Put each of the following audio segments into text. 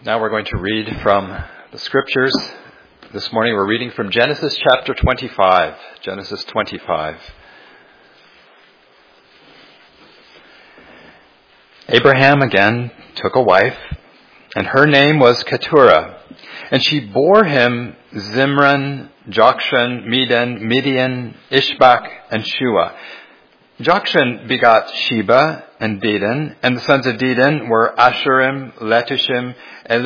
Now we're going to read from the scriptures. This morning we're reading from Genesis chapter 25. Genesis 25. Abraham again took a wife, and her name was Keturah. And she bore him Zimran, Jokshan, Medan, Midian, Ishbak, and Shua. Jokshan begot Sheba and Dedan, and the sons of Dedan were Asherim, Letushim, and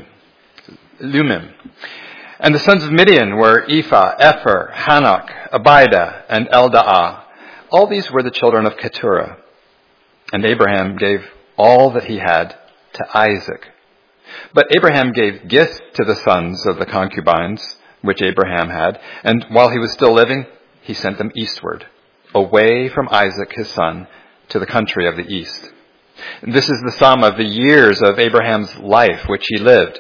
Lumim. And the sons of Midian were Ephah, Epher, Hanok, Abida, and Eldaah. All these were the children of Keturah. And Abraham gave all that he had to Isaac. But Abraham gave gifts to the sons of the concubines, which Abraham had, and while he was still living, he sent them eastward, away from Isaac his son, to the country of the east. This is the sum of the years of Abraham's life which he lived,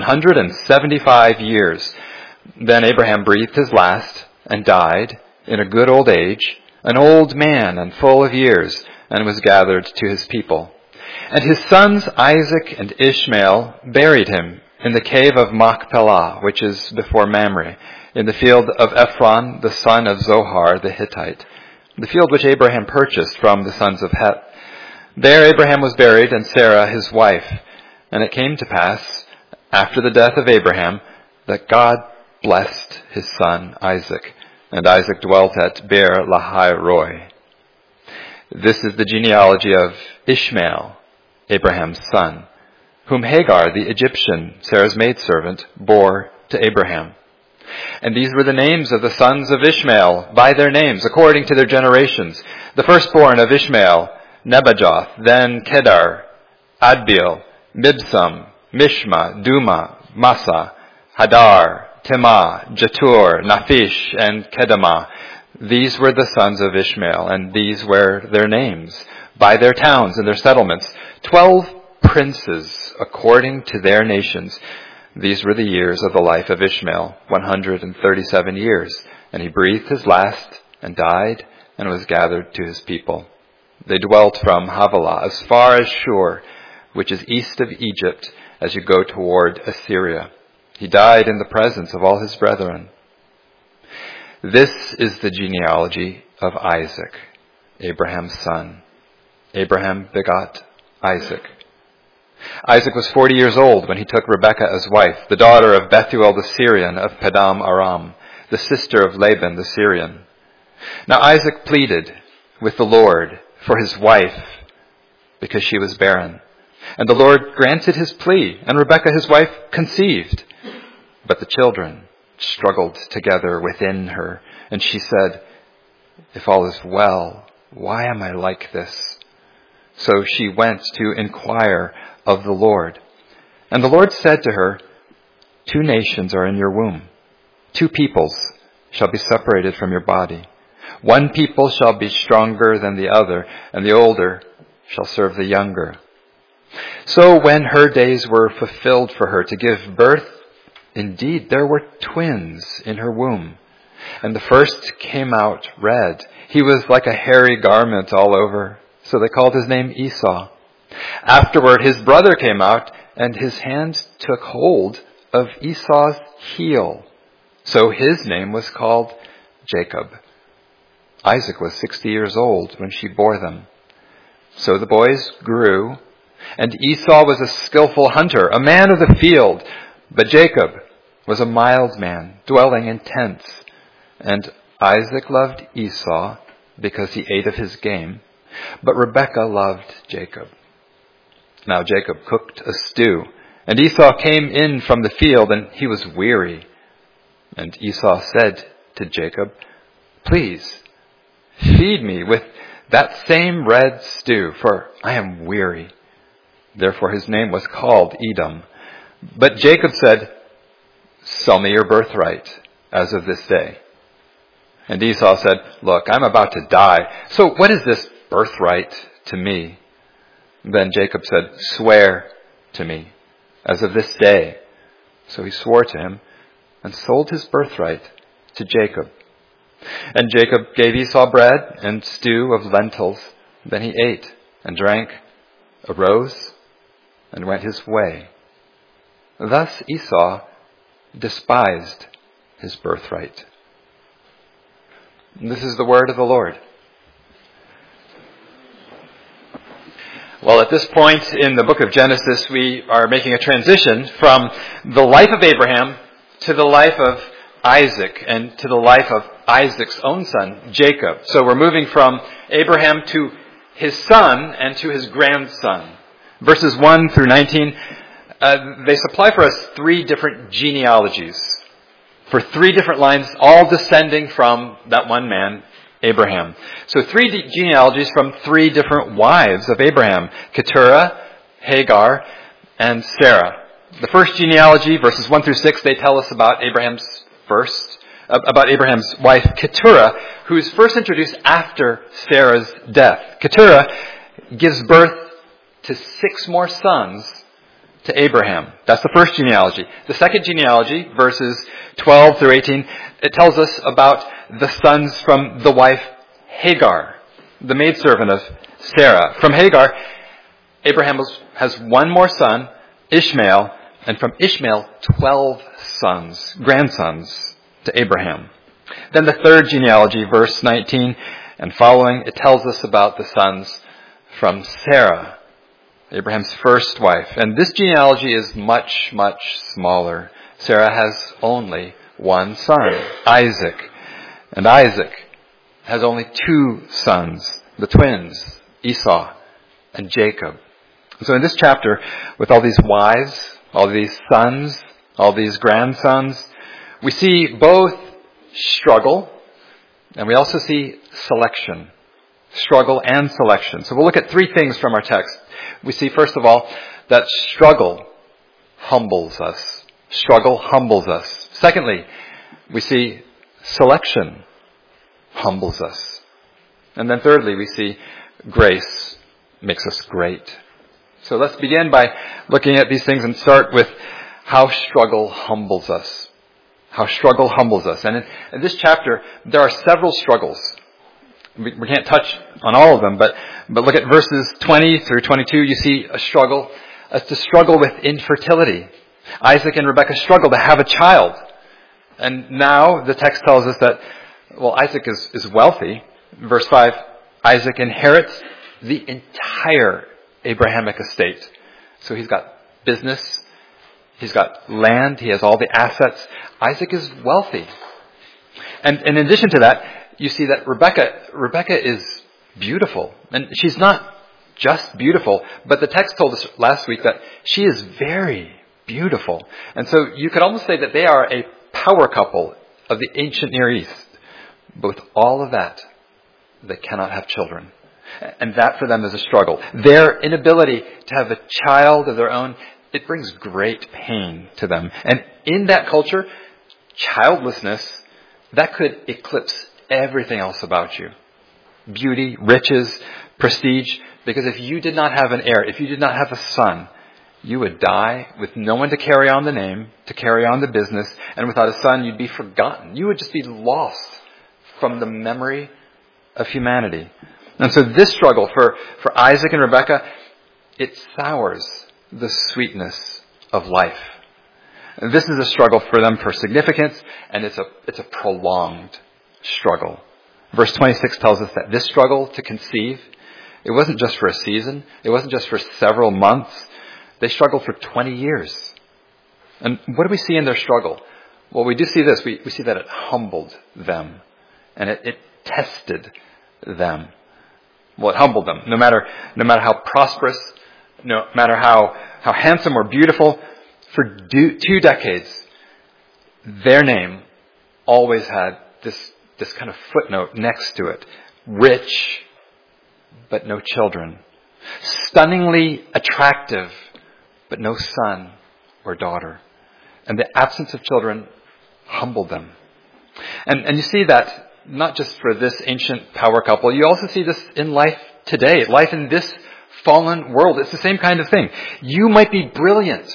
175 years. Then Abraham breathed his last and died in a good old age, an old man and full of years, and was gathered to his people. And his sons Isaac and Ishmael buried him in the cave of Machpelah, which is before Mamre, in the field of Ephron, the son of Zohar the Hittite, the field which Abraham purchased from the sons of Heth. There Abraham was buried, and Sarah his wife. And it came to pass, after the death of Abraham, that God blessed his son Isaac, and Isaac dwelt at Beer Lahai Roi. This is the genealogy of Ishmael, Abraham's son, whom Hagar the Egyptian, Sarah's maidservant, bore to Abraham. And these were the names of the sons of Ishmael, by their names, according to their generations. The firstborn of Ishmael, Nebajoth, then Kedar, Adbeel, Mibsam, Mishma, Duma, Massa, Hadar, Tema, Jetur, Naphish, and Kedemah. These were the sons of Ishmael, and these were their names, by their towns and their settlements, 12 princes according to their nations. These were the years of the life of Ishmael, 137 years, and he breathed his last and died and was gathered to his people. They dwelt from Havilah as far as Shur, which is east of Egypt, as you go toward Assyria. He died in the presence of all his brethren. This is the genealogy of Isaac, Abraham's son. Abraham begot Isaac. Isaac was 40 years old when he took Rebekah as wife, the daughter of Bethuel the Syrian of Padam Aram, the sister of Laban the Syrian. Now Isaac pleaded with the Lord for his wife because she was barren. And the Lord granted his plea, and Rebekah his wife conceived. But the children struggled together within her, and she said, "If all is well, why am I like this?" So she went to inquire of the Lord. And the Lord said to her, 2 nations are in your womb. 2 peoples shall be separated from your body. 1 people shall be stronger than the other, and the older shall serve the younger. So when her days were fulfilled for her to give birth, indeed there were twins in her womb. And the first came out red. He was like a hairy garment all over. So they called his name Esau. Afterward his brother came out, and his hand took hold of Esau's heel. So his name was called Jacob. Isaac was 60 years old when she bore them. So the boys grew, and Esau was a skillful hunter, a man of the field. But Jacob was a mild man, dwelling in tents. And Isaac loved Esau because he ate of his game, but Rebekah loved Jacob. Now Jacob cooked a stew, and Esau came in from the field, and he was weary. And Esau said to Jacob, "Please, feed me with that same red stew, for I am weary." Therefore his name was called Edom. But Jacob said, "Sell me your birthright as of this day." And Esau said, "Look, I'm about to die, so what is this birthright to me?" Then Jacob said, "Swear to me as of this day." So he swore to him and sold his birthright to Jacob. And Jacob gave Esau bread and stew of lentils. Then he ate and drank, arose, and went his way. Thus Esau despised his birthright. And this is the word of the Lord. Well, at this point in the book of Genesis, we are making a transition from the life of Abraham to the life of Isaac and to the life of Isaac's own son, Jacob. So we're moving from Abraham to his son and to his grandson. Verses 1 through 19, they supply for us 3 different genealogies for 3 different lines, all descending from that one man, Abraham. So 3 genealogies from 3 different wives of Abraham, Keturah, Hagar, and Sarah. The first genealogy, verses 1 through 6, they tell us about Abraham's wife, Keturah, who is first introduced after Sarah's death. Keturah gives birth to 6 more sons to Abraham. That's the first genealogy. The second genealogy, verses 12 through 18, it tells us about the sons from the wife Hagar, the maidservant of Sarah. From Hagar, Abraham has 1 more son, Ishmael, and from Ishmael, 12 grandsons to Abraham. Then the third genealogy, verse 19 and following, it tells us about the sons from Sarah, Abraham's first wife. And this genealogy is much, much smaller. Sarah has only 1 son, Isaac. And Isaac has only 2 sons, the twins, Esau and Jacob. So in this chapter, with all these wives, all these sons, all these grandsons, we see both struggle and we also see selection. Struggle and selection. So we'll look at 3 things from our text. We see, first of all, that struggle humbles us. Struggle humbles us. Secondly, we see selection humbles us. And then thirdly, we see grace makes us great. So let's begin by looking at these things and start with how struggle humbles us. How struggle humbles us. And in this chapter, there are several struggles. We can't touch on all of them, but look at verses 20 through 22. You see a struggle. It's a struggle with infertility. Isaac and Rebekah struggle to have a child. And now the text tells us that, Isaac is wealthy. Verse 5, Isaac inherits the entire Abrahamic estate. So he's got business. He's got land. He has all the assets. Isaac is wealthy. And in addition to that, you see that Rebekah is beautiful. And she's not just beautiful, but the text told us last week that she is very beautiful. And so you could almost say that they are a power couple of the ancient Near East. But with all of that, they cannot have children. And that for them is a struggle. Their inability to have a child of their own, it brings great pain to them. And in that culture, childlessness, that could eclipse everything else about you. Beauty, riches, prestige. Because if you did not have an heir, if you did not have a son, you would die with no one to carry on the name, to carry on the business. And without a son, you'd be forgotten. You would just be lost from the memory of humanity. And so this struggle for Isaac and Rebekah, it sours the sweetness of life. And this is a struggle for them for significance, and it's a prolonged struggle. Verse 26 tells us that this struggle to conceive, it wasn't just for a season. It wasn't just for several months. They struggled for 20 years. And what do we see in their struggle? Well, we do see this. We see that it humbled them. And it tested them. Well, it humbled them. No matter how prosperous, no matter how handsome or beautiful, for 2 decades, their name always had this kind of footnote next to it. Rich, but no children. Stunningly attractive, but no son or daughter. And the absence of children humbled them. And you see that not just for this ancient power couple, you also see this in life today, life in this fallen world. It's the same kind of thing. You might be brilliant,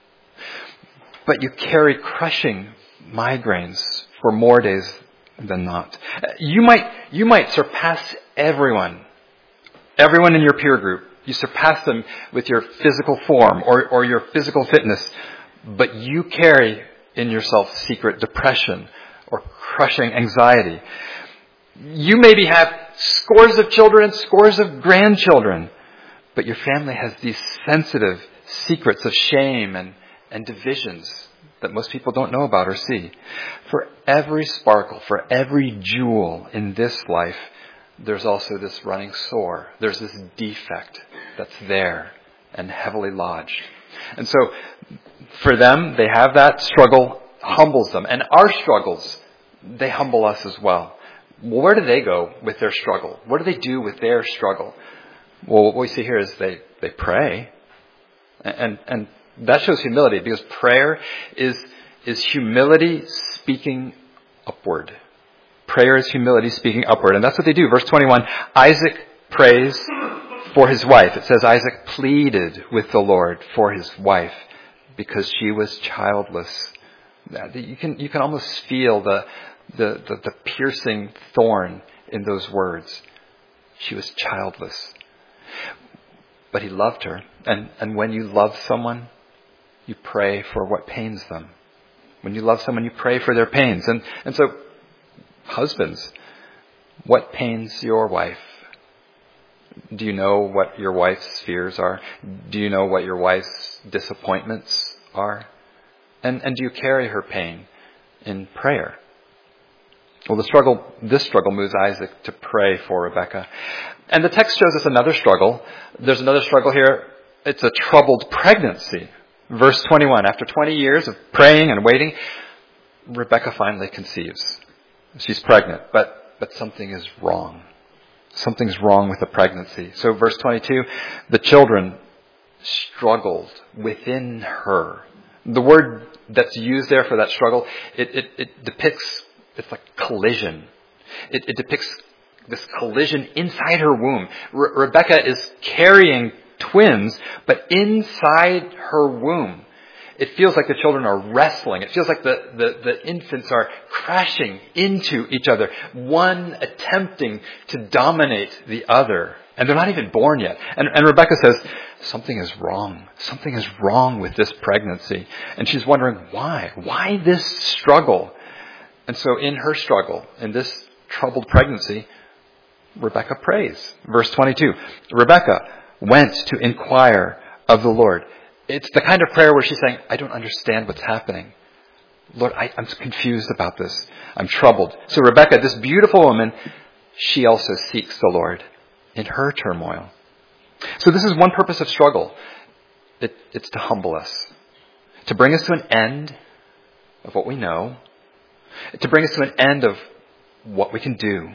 but you carry crushing migraines for more days than not. You might surpass everyone in your peer group. You surpass them with your physical form or your physical fitness, but you carry in yourself secret depression or crushing anxiety. You maybe have scores of children, scores of grandchildren, but your family has these sensitive secrets of shame and divisions that most people don't know about or see. For every sparkle, for every jewel in this life, there's also this running sore. There's this defect that's there and heavily lodged. And so for them, they have that struggle, humbles them. And our struggles, they humble us as well. Well, where do they go with their struggle? What do they do with their struggle? Well, what we see here is they pray. And that shows humility, because prayer is humility speaking upward. Prayer is humility speaking upward. And that's what they do. Verse 21, Isaac prays for his wife. It says Isaac pleaded with the Lord for his wife because she was childless. You can almost feel the piercing thorn in those words. She was childless. But he loved her. And when you love someone, you pray for what pains them. When you love someone, you pray for their pains. And so, husbands, what pains your wife? Do you know what your wife's fears are? Do you know what your wife's disappointments are? And do you carry her pain in prayer? Well, this struggle moves Isaac to pray for Rebekah. And the text shows us another struggle. There's another struggle here. It's a troubled pregnancy. Verse 21, after 20 years of praying and waiting, Rebekah finally conceives. She's pregnant, but something is wrong. Something's wrong with the pregnancy. So verse 22, the children struggled within her. The word that's used there for that struggle, it depicts, it's like collision. It depicts this collision inside her womb. Rebekah is carrying twins, but inside her womb, it feels like the children are wrestling. It feels like the infants are crashing into each other, one attempting to dominate the other. And they're not even born yet. And Rebekah says, something is wrong. Something is wrong with this pregnancy. And she's wondering why. Why this struggle? And so in her struggle, in this troubled pregnancy, Rebekah prays. Verse 22, Rebekah went to inquire of the Lord. It's the kind of prayer where she's saying, I don't understand what's happening. Lord, I'm confused about this. I'm troubled. So Rebekah, this beautiful woman, she also seeks the Lord in her turmoil. So this is one purpose of struggle. It's to humble us. To bring us to an end of what we know. To bring us to an end of what we can do.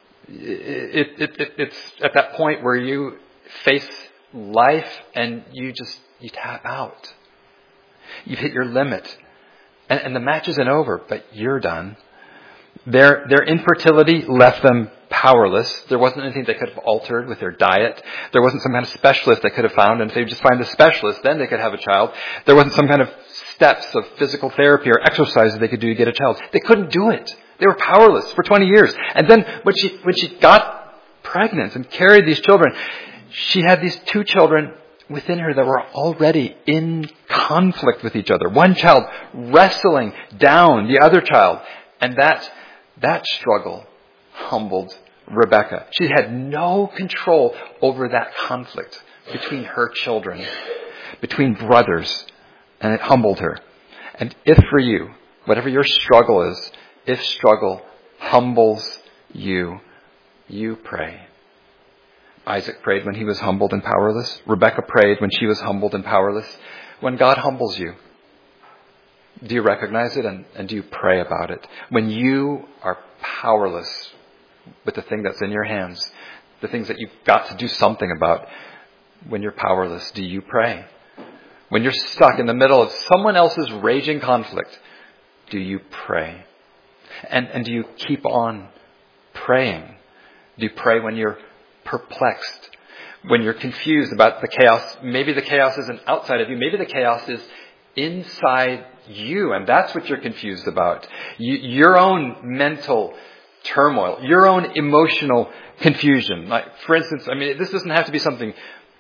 It's at that point where you face life and you tap out. You've hit your limit. And the match isn't over, but you're done. Their infertility left them powerless. There wasn't anything they could have altered with their diet. There wasn't some kind of specialist they could have found. And if they just find the specialist, then they could have a child. There wasn't some kind of steps of physical therapy or exercise that they could do to get a child. They couldn't do it. They were powerless for 20 years. And then when she got pregnant and carried these children, she had these two children within her that were already in conflict with each other. One child wrestling down the other child. And that struggle humbled Rebekah. She had no control over that conflict between her children, between brothers, and it humbled her. And if for you, whatever your struggle is, if struggle humbles you, you pray. Isaac prayed when he was humbled and powerless. Rebekah prayed when she was humbled and powerless. When God humbles you, do you recognize it and do you pray about it? When you are powerless with the thing that's in your hands, the things that you've got to do something about, when you're powerless, do you pray? When you're stuck in the middle of someone else's raging conflict, do you pray? And do you keep on praying? Do you pray when you're perplexed? When you're confused about the chaos? Maybe the chaos isn't outside of you. Maybe the chaos is inside you, and that's what you're confused about. Your own mental turmoil, your own emotional confusion. Like, for instance, this doesn't have to be something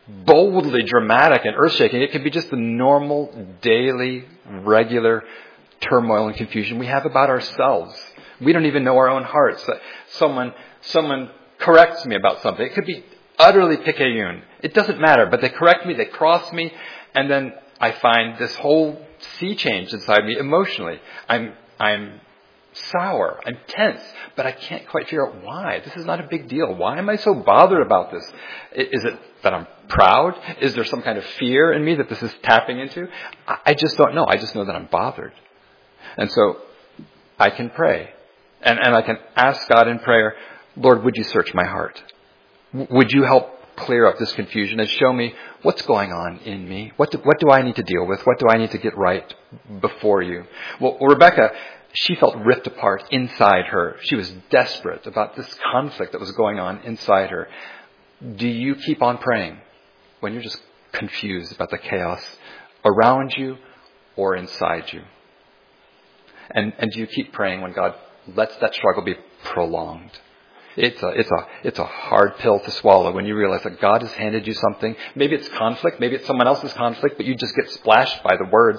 boldly dramatic and earth-shaking. It can be just the normal, daily, regular turmoil and confusion we have about ourselves. We don't even know our own hearts. Someone corrects me about something. It could be utterly picayune. It doesn't matter, but they correct me, they cross me, and then I find this whole sea change inside me emotionally. I'm sour, I'm tense, but I can't quite figure out why. This is not a big deal. Why am I so bothered about this? Is it that I'm proud? Is there some kind of fear in me that this is tapping into? I just don't know. I just know that I'm bothered. And so I can pray. And I can ask God in prayer, Lord, would you search my heart? Would you help clear up this confusion and show me what's going on in me? What do I need to deal with? What do I need to get right before you? Well, Rebecca, she felt ripped apart inside her. She was desperate about this conflict that was going on inside her. Do you keep on praying when you're just confused about the chaos around you or inside you? And do you keep praying when God lets that struggle be prolonged? It's a hard pill to swallow when you realize that God has handed you something. Maybe it's conflict, maybe it's someone else's conflict, but you just get splashed by the words.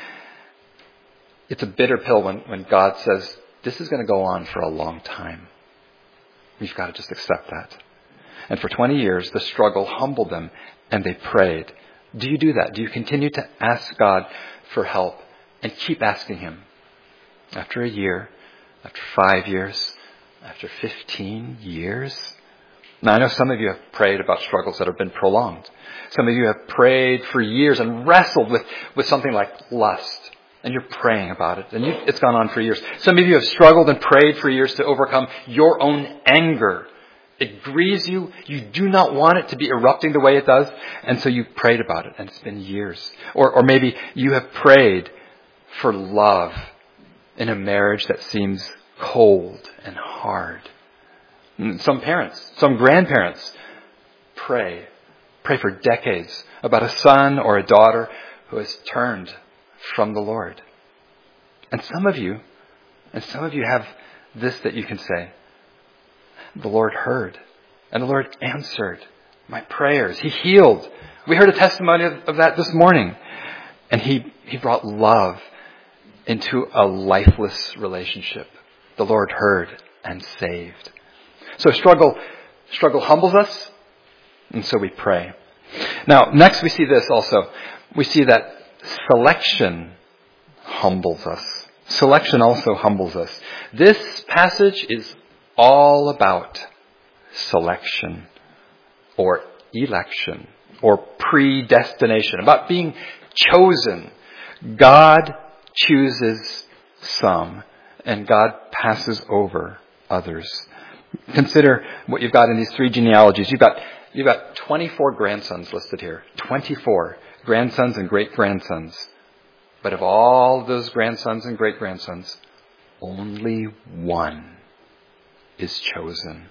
It's a bitter pill when God says, this is going to go on for a long time. You've got to just accept that. And for 20 years, the struggle humbled them, and they prayed. Do you do that? Do you continue to ask God for help and keep asking Him? After a year, after 5 years, after 15 years? Now, I know some of you have prayed about struggles that have been prolonged. Some of you have prayed for years and wrestled with something like lust. And you're praying about it. And it's gone on for years. Some of you have struggled and prayed for years to overcome your own anger. It grieves you. You do not want it to be erupting the way it does. And so you've prayed about it. And it's been years. Or maybe you have prayed for love in a marriage that seems cold and hard. Some parents, some grandparents pray for decades about a son or a daughter who has turned from the Lord. And some of you have this that you can say, the Lord heard and the Lord answered my prayers. He healed. We heard a testimony of that this morning. And He brought love into a lifeless relationship. The Lord heard and saved. So struggle humbles us, and so we pray. Now, next we see this also. We see that selection humbles us. Selection also humbles us. This passage is all about selection or election or predestination, about being chosen. God chooses some and God passes over others. Consider what you've got in these 3 genealogies. You've got 24 grandsons listed here. 24 grandsons and great-grandsons. But of all those grandsons and great-grandsons, only one is chosen.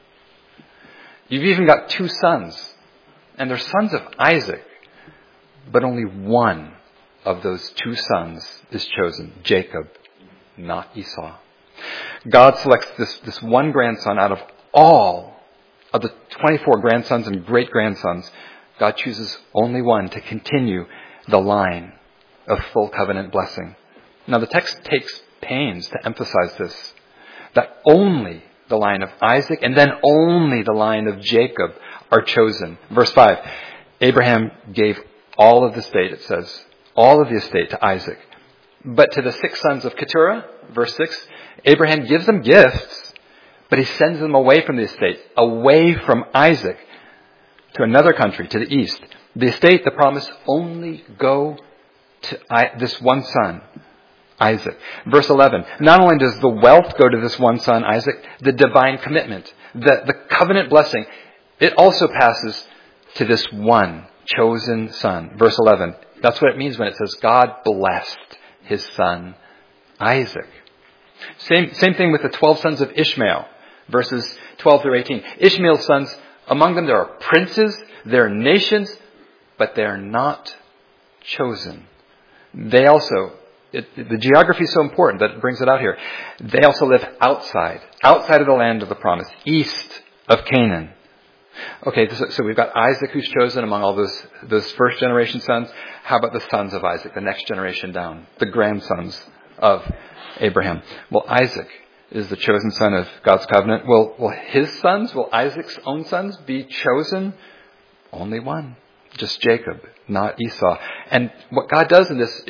You've even got 2 sons, and they're sons of Isaac, but only one of those 2 sons is chosen, Jacob, not Esau. God selects this one grandson out of all of the 24 grandsons and great-grandsons. God chooses only one to continue the line of full covenant blessing. Now the text takes pains to emphasize this, that only the line of Isaac and then only the line of Jacob are chosen. Verse 5, Abraham gave all of the estate, it says, all of the estate to Isaac. But to the 6 sons of Keturah, verse 6, Abraham gives them gifts, but he sends them away from the estate, away from Isaac, to another country, to the east. The estate, the promise, only go to this one son, Isaac. Verse 11, not only does the wealth go to this one son, Isaac, the divine commitment, the covenant blessing, it also passes to this one chosen son. Verse 11, that's what it means when it says God blessed his son, Isaac. Same thing with the 12 sons of Ishmael, verses 12 through 18. Ishmael's sons, among them there are princes, there are nations, but they're not chosen. They also, the geography is so important that it brings it out here. They also live outside of the land of the promise, east of Canaan. Okay, so we've got Isaac who's chosen among all those first generation sons. How about the sons of Isaac, the next generation down, the grandsons of Abraham? Well, Isaac is the chosen son of God's covenant. Will his sons, will Isaac's own sons be chosen? Only one, just Jacob, not Esau. And what God does in this,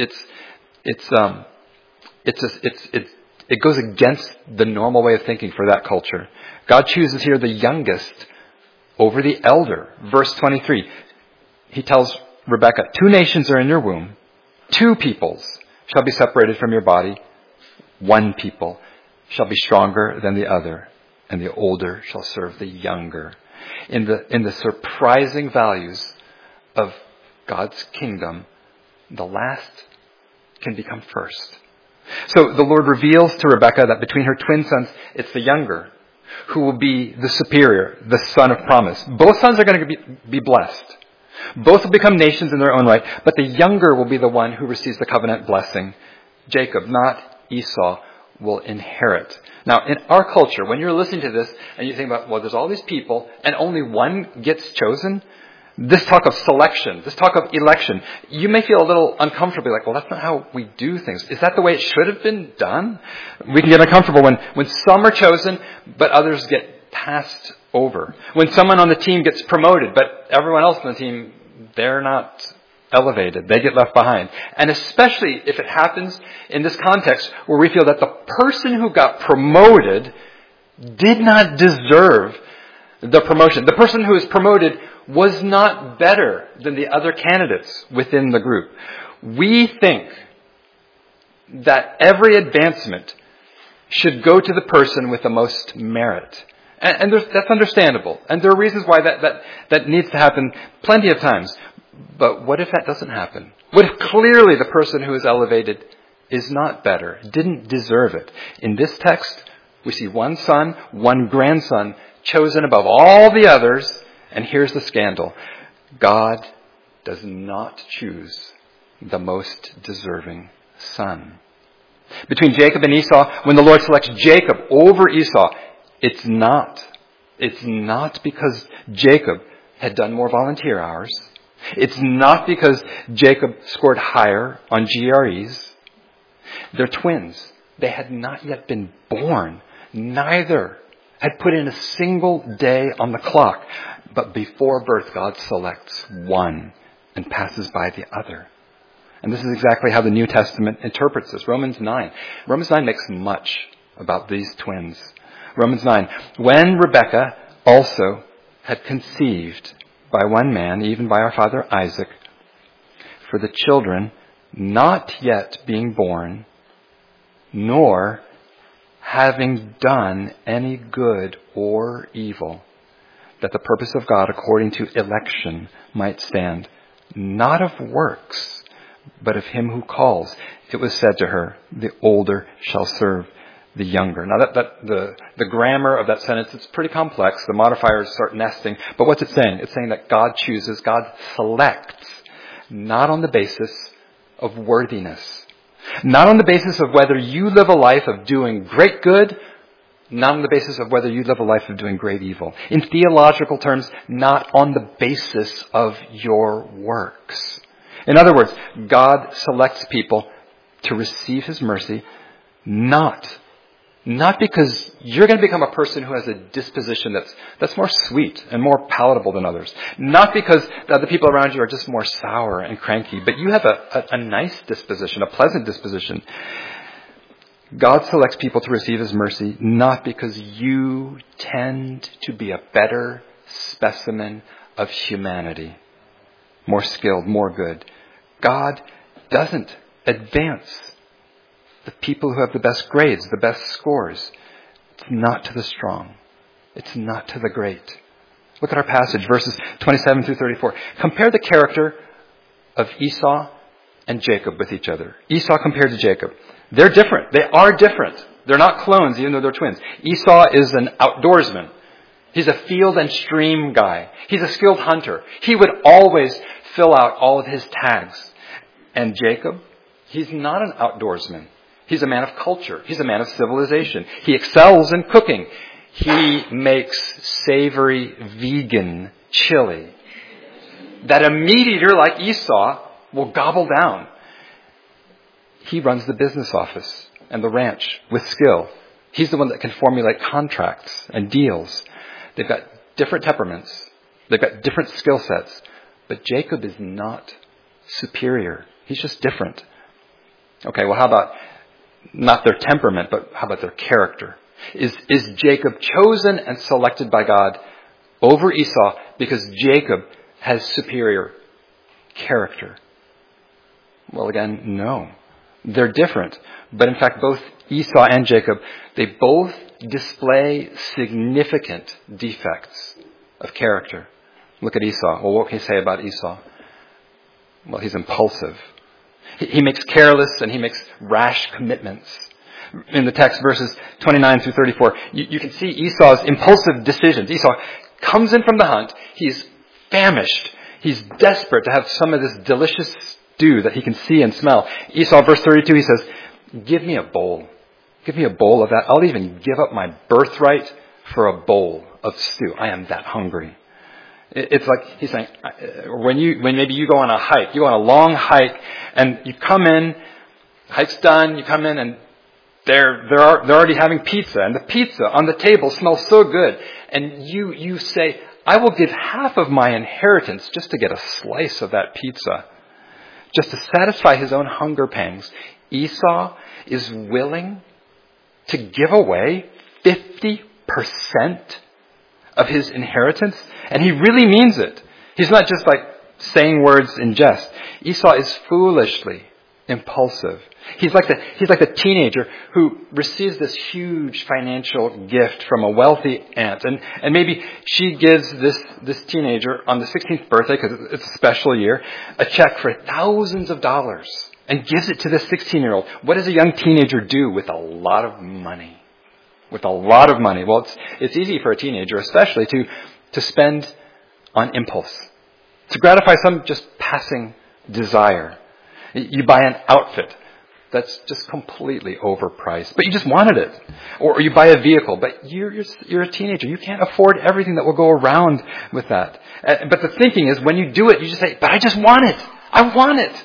it goes against the normal way of thinking for that culture. God chooses here the youngest over the elder. Verse 23, he tells Rebekah, 2 nations are in your womb, 2 peoples shall be separated from your body, 1 people shall be stronger than the other, and the older shall serve the younger. In the surprising values of God's kingdom, the last can become first. So the Lord reveals to Rebekah that between her twin sons, it's the younger who will be the superior, the son of promise. Both sons are going to be blessed. Both will become nations in their own right, but the younger will be the one who receives the covenant blessing. Jacob, not Esau, will inherit. Now, in our culture, when you're listening to this and you think about, well, there's all these people and only one gets chosen, this talk of selection, this talk of election, you may feel a little uncomfortable, like, well, that's not how we do things. Is that the way it should have been done? We can get uncomfortable when some are chosen, but others get passed over. When someone on the team gets promoted, but everyone else on the team, they're not elevated. They get left behind. And especially if it happens in this context where we feel that the person who got promoted did not deserve the promotion. The person who is promoted was not better than the other candidates within the group. We think that every advancement should go to the person with the most merit. And that's understandable. And there are reasons why that needs to happen plenty of times. But what if that doesn't happen? What if clearly the person who is elevated is not better, didn't deserve it? In this text, we see 1 son, 1 grandson chosen above all the others. And here's the scandal. God does not choose the most deserving son. Between Jacob and Esau, when the Lord selects Jacob over Esau, it's not because Jacob had done more volunteer hours. It's not because Jacob scored higher on GREs. They're twins. They had not yet been born. Neither had put in a single day on the clock. But before birth, God selects one and passes by the other. And this is exactly how the New Testament interprets this. Romans 9. Romans 9 makes much about these twins. Romans 9. When Rebekah also had conceived by one man, even by our father Isaac, for the children not yet being born, nor having done any good or evil, that the purpose of God according to election might stand, not of works, but of him who calls. It was said to her, the older shall serve the younger. Now the grammar of that sentence is pretty complex. The modifiers start nesting. But what's it saying? It's saying that God chooses, God selects, not on the basis of worthiness. Not on the basis of whether you live a life of doing great good, not on the basis of whether you live a life of doing great evil. In theological terms, not on the basis of your works. In other words, God selects people to receive his mercy, not because you're going to become a person who has a disposition that's more sweet and more palatable than others. Not because the other people around you are just more sour and cranky, but you have a nice disposition, a pleasant disposition. God selects people to receive his mercy, not because you tend to be a better specimen of humanity, more skilled, more good. God doesn't advance the people who have the best grades, the best scores. It's not to the strong. It's not to the great. Look at our passage, verses 27 through 34. Compare the character of Esau and Jacob with each other. Esau compared to Jacob. They're different. They are different. They're not clones, even though they're twins. Esau is an outdoorsman. He's a field and stream guy. He's a skilled hunter. He would always fill out all of his tags. And Jacob, he's not an outdoorsman. He's a man of culture. He's a man of civilization. He excels in cooking. He makes savory vegan chili that a meat eater like Esau will gobble down. He runs the business office and the ranch with skill. He's the one that can formulate contracts and deals. They've got different temperaments. They've got different skill sets. But Jacob is not superior. He's just different. Okay, well, how about not their temperament, but how about their character? Is Jacob chosen and selected by God over Esau because Jacob has superior character? Well, again, no. They're different. But in fact, both Esau and Jacob, they both display significant defects of character. Look at Esau. Well, what can you say about Esau? Well, he's impulsive. He makes careless and he makes rash commitments. In the text, verses 29 through 34, you can see Esau's impulsive decisions. Esau comes in from the hunt. He's famished. He's desperate to have some of this delicious stew that he can see and smell. Esau, verse 32, he says, give me a bowl. Give me a bowl of that. I'll even give up my birthright for a bowl of stew. I am that hungry. It's like he's saying, when maybe you go on a hike, you go on a long hike, and you come in, hike's done, you come in, and they're already having pizza, and the pizza on the table smells so good, and you say, I will give half of my inheritance just to get a slice of that pizza, just to satisfy his own hunger pangs. Esau is willing to give away 50% of his inheritance, and he really means it. He's not just like saying words in jest. Esau is foolishly impulsive. He's like the teenager who receives this huge financial gift from a wealthy aunt, and maybe she gives this teenager on the 16th birthday, because it's a special year, a check for thousands of dollars and gives it to this 16-year-old. What does a young teenager do with a lot of money? With a lot of money. Well, it's easy for a teenager, especially, to spend on impulse, to gratify some just passing desire. You buy an outfit that's just completely overpriced, but you just wanted it. Or you buy a vehicle, but you're a teenager. You can't afford everything that will go around with that. But the thinking is, when you do it, you just say, but I just want it. I want it.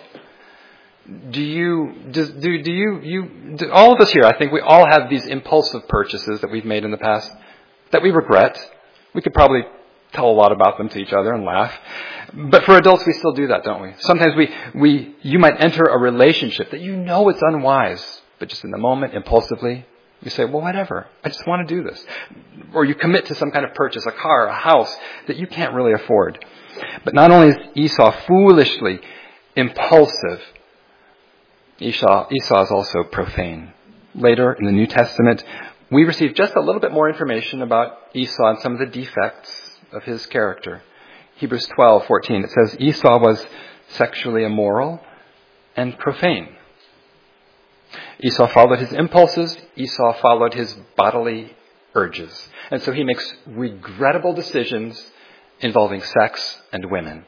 All of us here, I think we all have these impulsive purchases that we've made in the past that we regret. We could probably tell a lot about them to each other and laugh. But for adults, we still do that, don't we? Sometimes you might enter a relationship that you know it's unwise, but just in the moment, impulsively, you say, well, whatever. I just want to do this. Or you commit to some kind of purchase, a car, a house that you can't really afford. But not only is Esau foolishly impulsive, Esau is also profane. Later in the New Testament, we receive just a little bit more information about Esau and some of the defects of his character. Hebrews 12:14, it says, Esau was sexually immoral and profane. Esau followed his impulses. Esau followed his bodily urges. And so he makes regrettable decisions involving sex and women.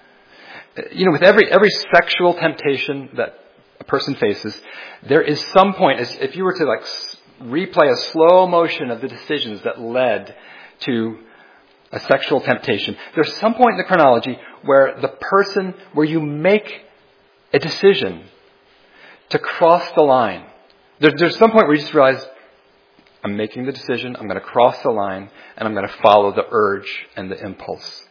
With every sexual temptation that a person faces, there is some point, as if you were to replay a slow motion of the decisions that led to a sexual temptation, there's some point in the chronology where you make a decision to cross the line. There's some point where you just realize, I'm making the decision, I'm going to cross the line, and I'm going to follow the urge and the impulse.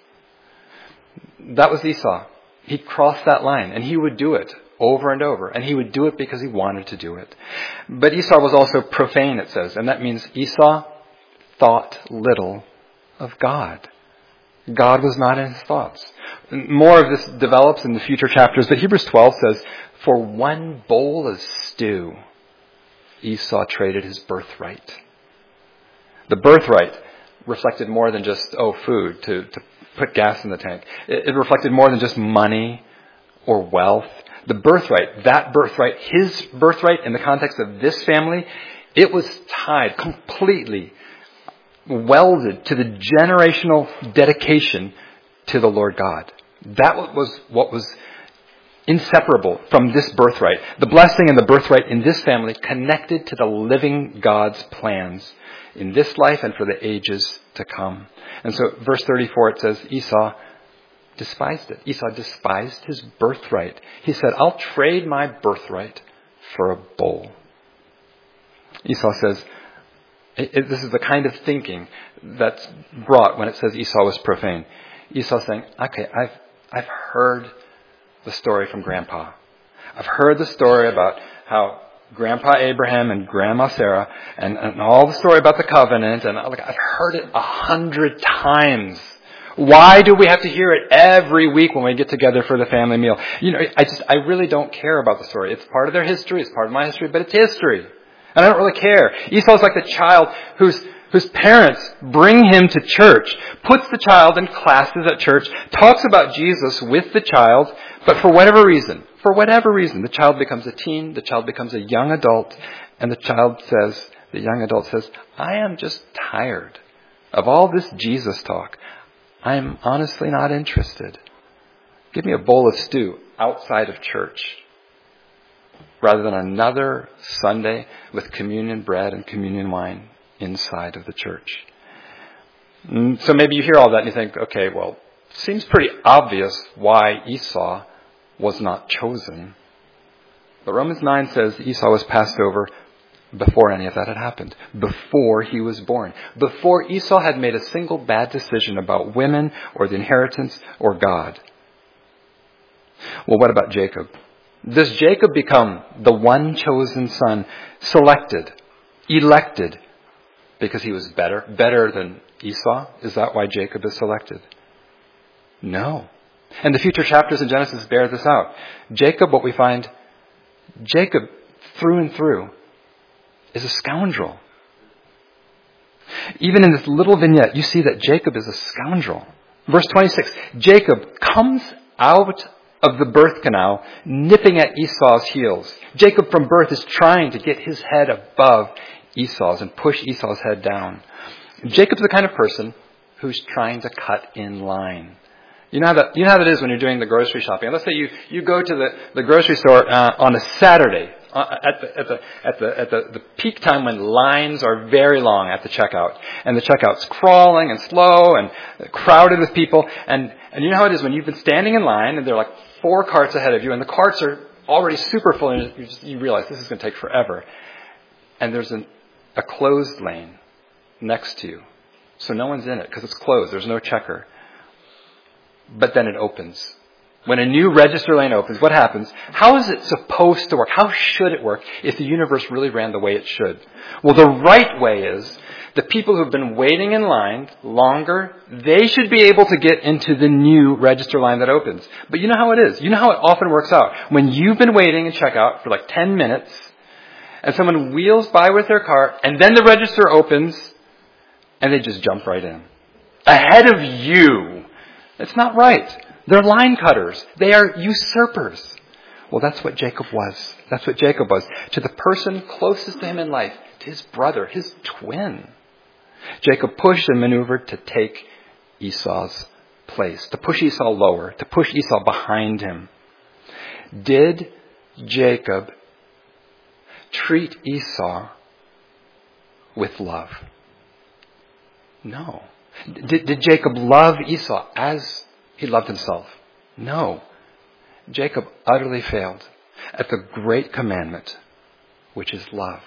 That was Esau. He crossed that line, and he would do it over and over. And he would do it because he wanted to do it. But Esau was also profane, it says. And that means Esau thought little of God. God was not in his thoughts. More of this develops in the future chapters. But Hebrews 12 says, for one bowl of stew, Esau traded his birthright. The birthright reflected more than just, food, to put gas in the tank. It reflected more than just money or wealth. The birthright, that birthright, his birthright in the context of this family, it was tied, completely welded to the generational dedication to the Lord God. That was what was inseparable from this birthright. The blessing and the birthright in this family connected to the living God's plans in this life and for the ages to come. And so verse 34, it says, Esau despised it. Esau despised his birthright. He said, I'll trade my birthright for a bowl. Esau says, this is the kind of thinking that's brought when it says Esau was profane. Esau's saying, okay, I've heard the story from Grandpa. I've heard the story about how Grandpa Abraham and Grandma Sarah and all the story about the covenant, and I've heard it 100 times. Why do we have to hear it every week when we get together for the family meal? I really don't care about the story. It's part of their history. It's part of my history, but it's history. And I don't really care. Esau's like the child whose parents bring him to church, puts the child in classes at church, talks about Jesus with the child, but for whatever reason, the child becomes a teen, the child becomes a young adult, and the young adult says, I am just tired of all this Jesus talk. I'm honestly not interested. Give me a bowl of stew outside of church rather than another Sunday with communion bread and communion wine inside of the church. So maybe you hear all that and you think, okay, well, it seems pretty obvious why Esau was not chosen. But Romans 9 says Esau was passed over before any of that had happened, before he was born, before Esau had made a single bad decision about women or the inheritance or God. Well, what about Jacob? Does Jacob become the one chosen son, selected, elected, because he was better than Esau? Is that why Jacob is selected? No. And the future chapters in Genesis bear this out. Jacob, what we find, Jacob through and through is a scoundrel. Even in this little vignette, you see that Jacob is a scoundrel. Verse 26, Jacob comes out of the birth canal, nipping at Esau's heels. Jacob from birth is trying to get his head above Esau's and push Esau's head down. Jacob's the kind of person who's trying to cut in line. You know how that is when you're doing the grocery shopping. Let's say you go to the grocery store on a Saturday at the peak time when lines are very long at the checkout, and the checkout's crawling and slow and crowded with people. And you know how it is when you've been standing in line and there are like 4 carts ahead of you, and the carts are already super full, and you realize this is going to take forever. And there's a closed lane next to you, so no one's in it because it's closed. There's no checker. But then it opens. When a new register lane opens, what happens? How is it supposed to work? How should it work if the universe really ran the way it should? Well, the right way is the people who've been waiting in line longer, they should be able to get into the new register line that opens. But you know how it is. You know how it often works out. When you've been waiting in checkout for like 10 minutes, and someone wheels by with their cart, and then the register opens, and they just jump right in. Ahead of you. It's not right. They're line cutters. They are usurpers. Well, that's what Jacob was. That's what Jacob was. To the person closest to him in life, to his brother, his twin. Jacob pushed and maneuvered to take Esau's place, to push Esau lower, to push Esau behind him. Did Jacob treat Esau with love? No. Did Jacob love Esau as he loved himself? No. Jacob utterly failed at the great commandment, which is love.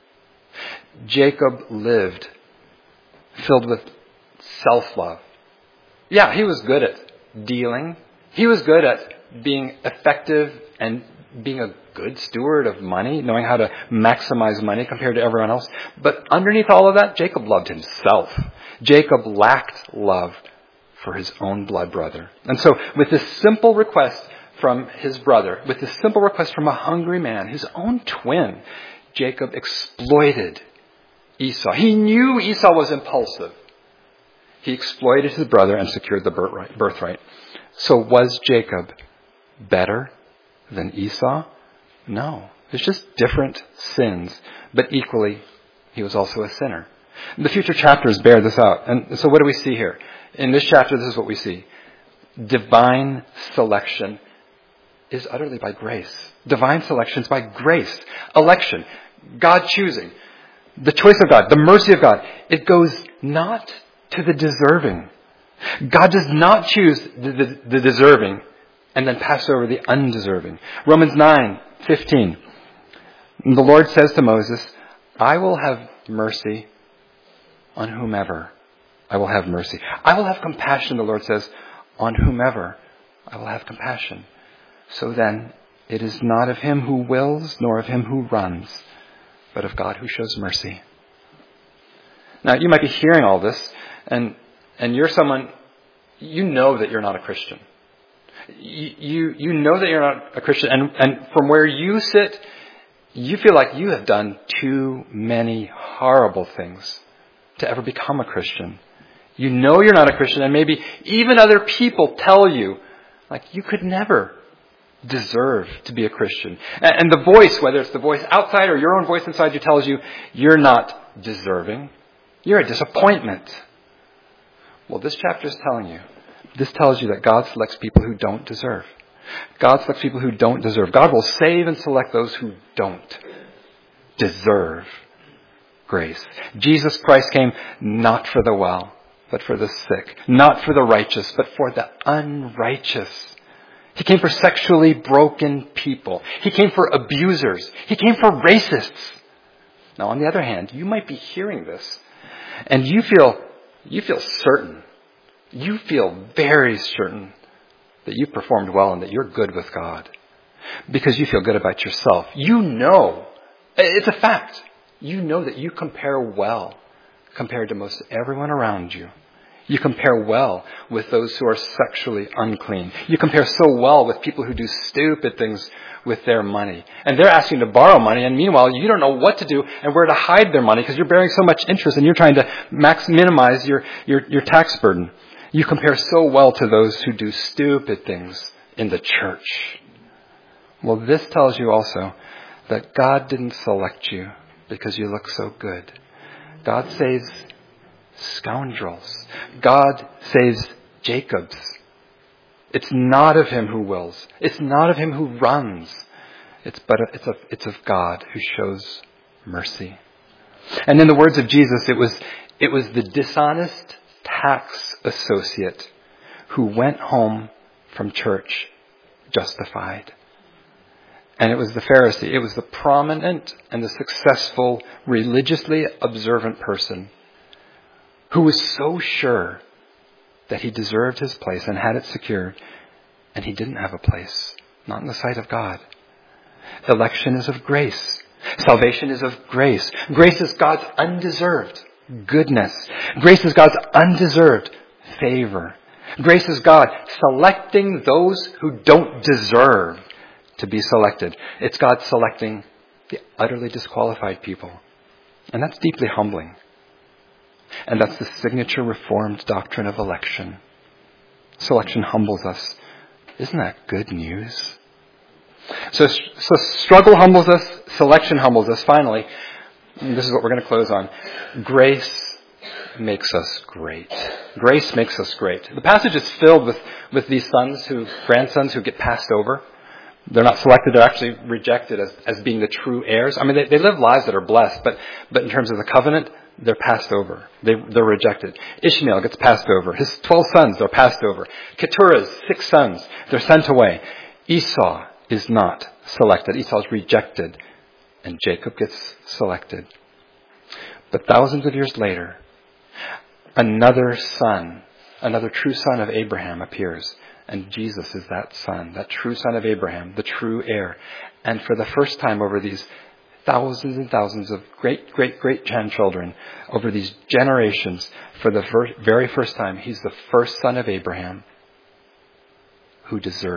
Jacob lived filled with self-love. Yeah, he was good at dealing. He was good at being effective and being a good steward of money, knowing how to maximize money compared to everyone else. But underneath all of that, Jacob loved himself. Jacob lacked love for his own blood brother. And so with this simple request from his brother, with this simple request from a hungry man, his own twin, Jacob exploited Esau. He knew Esau was impulsive. He exploited his brother and secured the birthright. So was Jacob better than Esau? No. It's just different sins. But equally, he was also a sinner. The future chapters bear this out. And so what do we see here? In this chapter, this is what we see. Divine selection is utterly by grace. Divine selection is by grace. Election, God choosing, the choice of God, the mercy of God. It goes not to the deserving. God does not choose the deserving and then pass over the undeserving. Romans 9:15. The Lord says to Moses, I will have mercy on whomever I will have mercy. I will have compassion, the Lord says, on whomever I will have compassion. So then, it is not of him who wills, nor of him who runs, but of God who shows mercy. Now, you might be hearing all this, and you're someone, you know that you're not a Christian. You know that you're not a Christian, and from where you sit, you feel like you have done too many horrible things to ever become a Christian. You know you're not a Christian, and maybe even other people tell you, like, you could never deserve to be a Christian. And the voice, whether it's the voice outside or your own voice inside you, tells you you're not deserving. You're a disappointment. Well, this chapter is telling you, this tells you that God selects people who don't deserve. God selects people who don't deserve. God will save and select those who don't deserve grace. Jesus Christ came not for the well, but for the sick. Not for the righteous, but for the unrighteous. He came for sexually broken people. He came for abusers. He came for racists. Now, on the other hand, you might be hearing this, and you feel certain. You feel very certain that you performed well and that you're good with God because you feel good about yourself. You know, it's a fact. You know that you compare well compared to most everyone around you. You compare well with those who are sexually unclean. You compare so well with people who do stupid things with their money. And they're asking to borrow money, and meanwhile, you don't know what to do and where to hide their money because you're bearing so much interest and you're trying to minimize your tax burden. You compare so well to those who do stupid things in the church. Well, this tells you also that God didn't select you because you look so good. God saves scoundrels. God saves Jacobs. It's not of him who wills. It's not of him who runs. It's of God who shows mercy. And in the words of Jesus, it was the dishonest tax associate who went home from church justified. And it was the Pharisee. It was the prominent and the successful, religiously observant person who was so sure that he deserved his place and had it secured, and he didn't have a place, not in the sight of God. Election is of grace. Salvation is of grace. Grace is God's undeserved goodness. Grace is God's undeserved favor. Grace is God selecting those who don't deserve to be selected. It's God selecting the utterly disqualified people. And that's deeply humbling. And that's the signature Reformed doctrine of election. Selection humbles us. Isn't that good news? So struggle humbles us. Selection humbles us. Finally, this is what we're going to close on. Grace makes us great. Grace makes us great. The passage is filled with these grandsons who get passed over. They're not selected. They're actually rejected as being the true heirs. I mean, they live lives that are blessed, but in terms of the covenant, they're passed over. They're rejected. Ishmael gets passed over. His 12 sons are passed over. Keturah's 6 sons, they're sent away. Esau is not selected. Esau is rejected. And Jacob gets selected. But thousands of years later, another son, another true son of Abraham appears. And Jesus is that son, that true son of Abraham, the true heir. And for the first time over these thousands and thousands of great-great-great-grandchildren, over these generations, for the very first time, he's the first son of Abraham who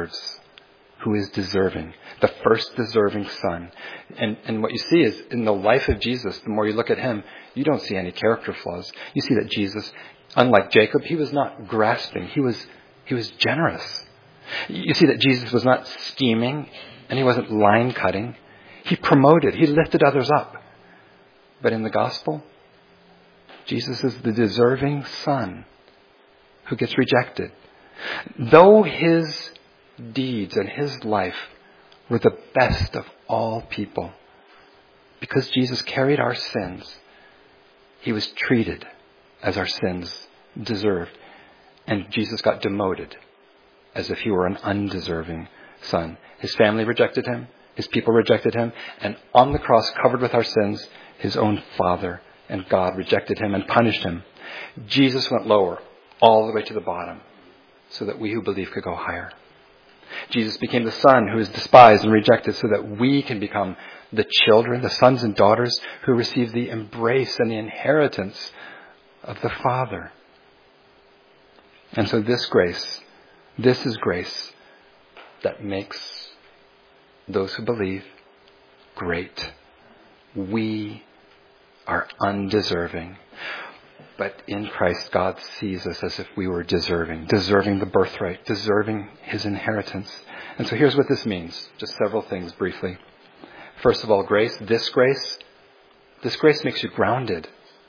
is deserving, the first deserving son. And what you see is, in the life of Jesus, the more you look at him, you don't see any character flaws. You see that Jesus, unlike Jacob, he was not grasping. He was generous. You see that Jesus was not scheming, and he wasn't line cutting. He promoted. He lifted others up. But in the gospel, Jesus is the deserving son who gets rejected. Though his deeds and his life were the best of all people. Because Jesus carried our sins, he was treated as our sins deserved. And Jesus got demoted as if he were an undeserving son. His family rejected him. His people rejected him. And on the cross, covered with our sins, his own Father and God rejected him and punished him. Jesus went lower, all the way to the bottom, so that we who believe could go higher. Jesus became the Son who is despised and rejected so that we can become the children, the sons and daughters who receive the embrace and the inheritance of the Father. And so this is grace that makes those who believe great. We are undeserving. But in Christ, God sees us as if we were deserving the birthright, deserving his inheritance. And so here's what this means. Just several things briefly. First of all, this grace makes you grounded.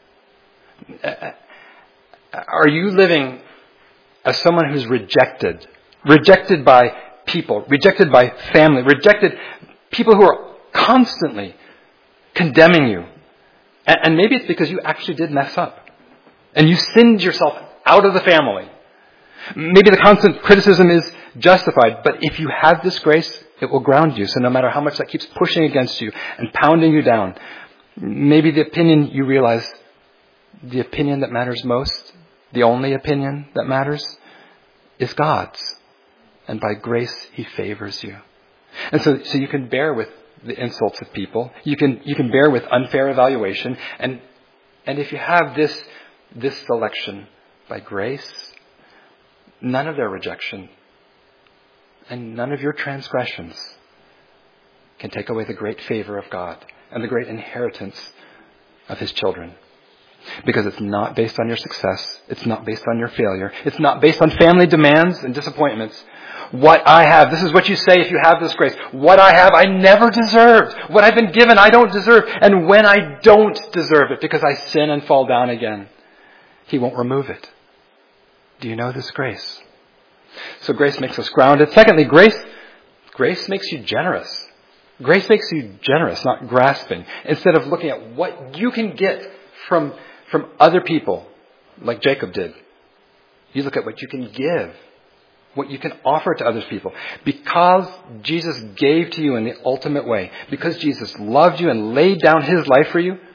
Are you living as someone who's rejected by people, rejected by family, rejected people who are constantly condemning you? And maybe it's because you actually did mess up. And you sinned yourself out of the family. Maybe the constant criticism is justified, but if you have this grace, it will ground you. So no matter how much that keeps pushing against you and pounding you down, maybe the opinion you realize, the opinion that matters most, the only opinion that matters, is God's. And by grace, he favors you. And so you can bear with the insults of people. You can bear with unfair evaluation. And if you have this selection by grace, none of their rejection and none of your transgressions can take away the great favor of God and the great inheritance of his children. Because it's not based on your success. It's not based on your failure. It's not based on family demands and disappointments. What I have, this is what you say if you have this grace. What I have, I never deserved. What I've been given, I don't deserve. And when I don't deserve it, because I sin and fall down again, he won't remove it. Do you know this grace? So grace makes us grounded. Secondly, grace makes you generous. Grace makes you generous, not grasping. Instead of looking at what you can get from other people, like Jacob did, you look at what you can give, what you can offer to other people. Because Jesus gave to you in the ultimate way, because Jesus loved you and laid down his life for you,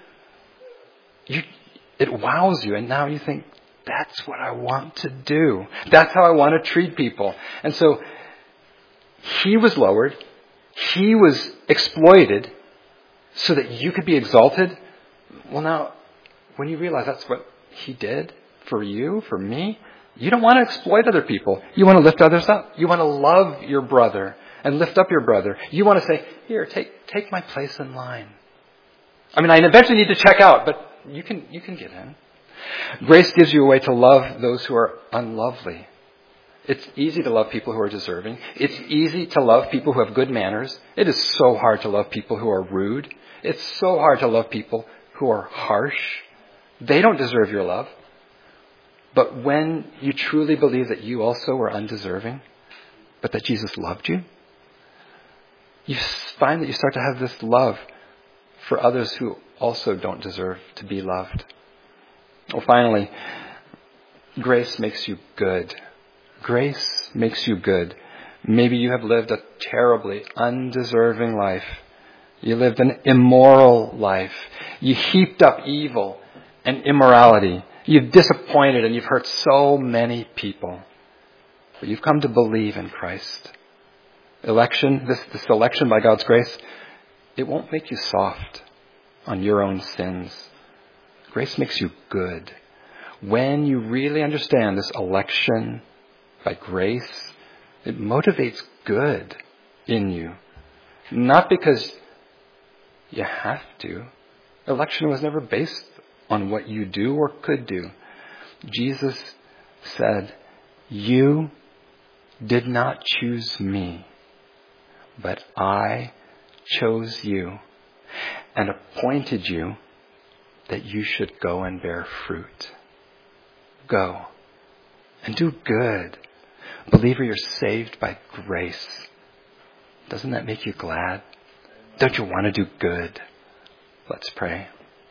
it wows you. And now you think, that's what I want to do. That's how I want to treat people. And so he was lowered. He was exploited so that you could be exalted. Well, now, when you realize that's what he did for you, for me, you don't want to exploit other people. You want to lift others up. You want to love your brother and lift up your brother. You want to say, here, take my place in line. I mean, I eventually need to check out, but you can get in. Grace gives you a way to love those who are unlovely. It's easy to love people who are deserving. It's easy to love people who have good manners. It is so hard to love people who are rude. It's so hard to love people who are harsh. They don't deserve your love. But when you truly believe that you also were undeserving, but that Jesus loved you, you find that you start to have this love for others who also don't deserve to be loved. Well, finally, grace makes you good. Grace makes you good. Maybe you have lived a terribly undeserving life. You lived an immoral life. You heaped up evil and immorality. You've disappointed and you've hurt so many people. But you've come to believe in Christ. This election by God's grace, it won't make you soft on your own sins. Grace makes you good. When you really understand this election by grace, it motivates good in you. Not because you have to. Election was never based on what you do or could do. Jesus said, you did not choose me, but I chose you and appointed you that you should go and bear fruit. Go and do good. Believer, you're saved by grace. Doesn't that make you glad? Don't you want to do good? Let's pray.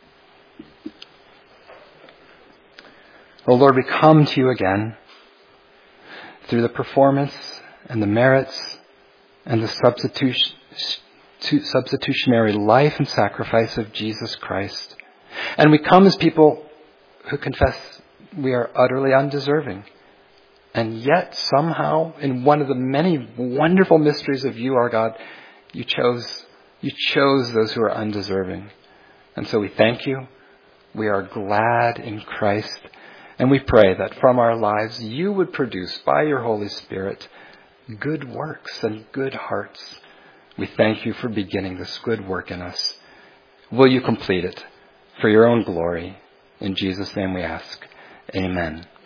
Oh Lord, we come to you again through the performance and the merits and the substitutionary life and sacrifice of Jesus Christ. And we come as people who confess we are utterly undeserving. And yet somehow, in one of the many wonderful mysteries of you, our God, you chose those who are undeserving. And so we thank you. We are glad in Christ. And we pray that from our lives you would produce by your Holy Spirit good works and good hearts. We thank you for beginning this good work in us. Will you complete it for your own glory? In Jesus' name we ask. Amen.